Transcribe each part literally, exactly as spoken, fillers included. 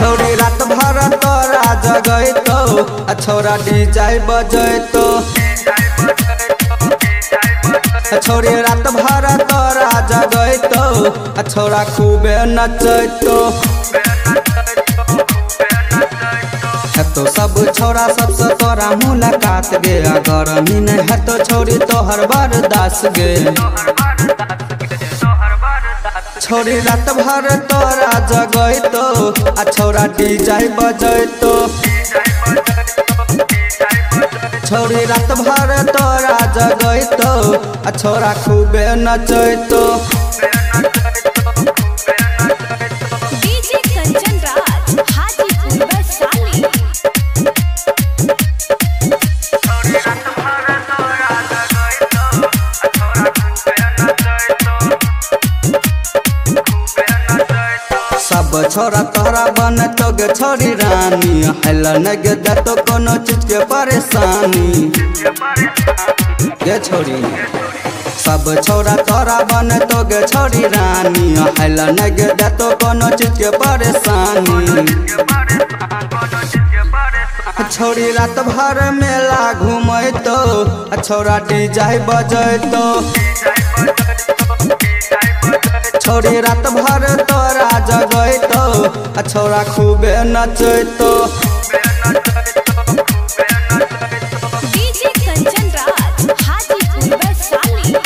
छौरी रात भर तोरा जगैतो आ छौरा डीजे बजैतो छौरी रात भर तोरा जगैतो आ छौरा खूबे नचैतो हेतो सब छौरा सबसे तोरा मुलाकात गे अगर नहीं हेतो छौरी तोहर बर्दाश्त गे छौरी रात भर तोरा जगैतो आ छौरा डीजे बजैतो छौरी रात भर तोरा जगैतो आ छौरा खूबे नचैतो। डीजे कंचन राज हाजीपुर वैशाली। सब छोरा तोरा बन तो गे छोरी रानी हेल नग देतो कोनो चीज के परेशानी गे छोरी सब छोरा तोरा बन तो गे छोरी रानी हेल नग देतो कोनो चीज के परेशानी छौरी रात भर मेला घूमैतो छौरा डीजे बजैतो छौरी रात भर तोरा जगैतो आ छौरा खूबे नचैतो। डीजे कंचन राज हाजीपुर वैशाली।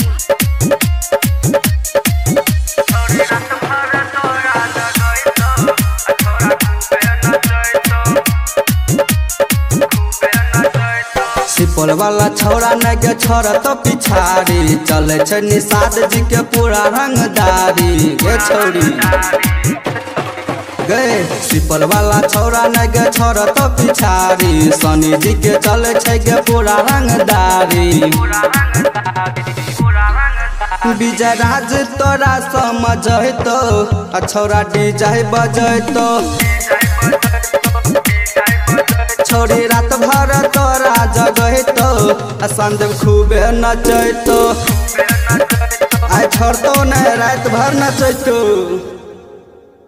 सिपल वाला छौरा न गे छोरा तो पिछाड़ी चले छै निषाद जी के पूरा रंगदारी गे छौरी गे सिपल वाला छौरा न गे छोरा तो पिछाड़ी सनी जी के चले छै गे पूरा रंगदारी विजय राज तोरा समझैतो आ छौरा डीजे बजैतो छौरी रात भर तोरा जगैतो आ संदेव खूबे नचैतो आइ छोड़तो नहीं रात भर नचैतो।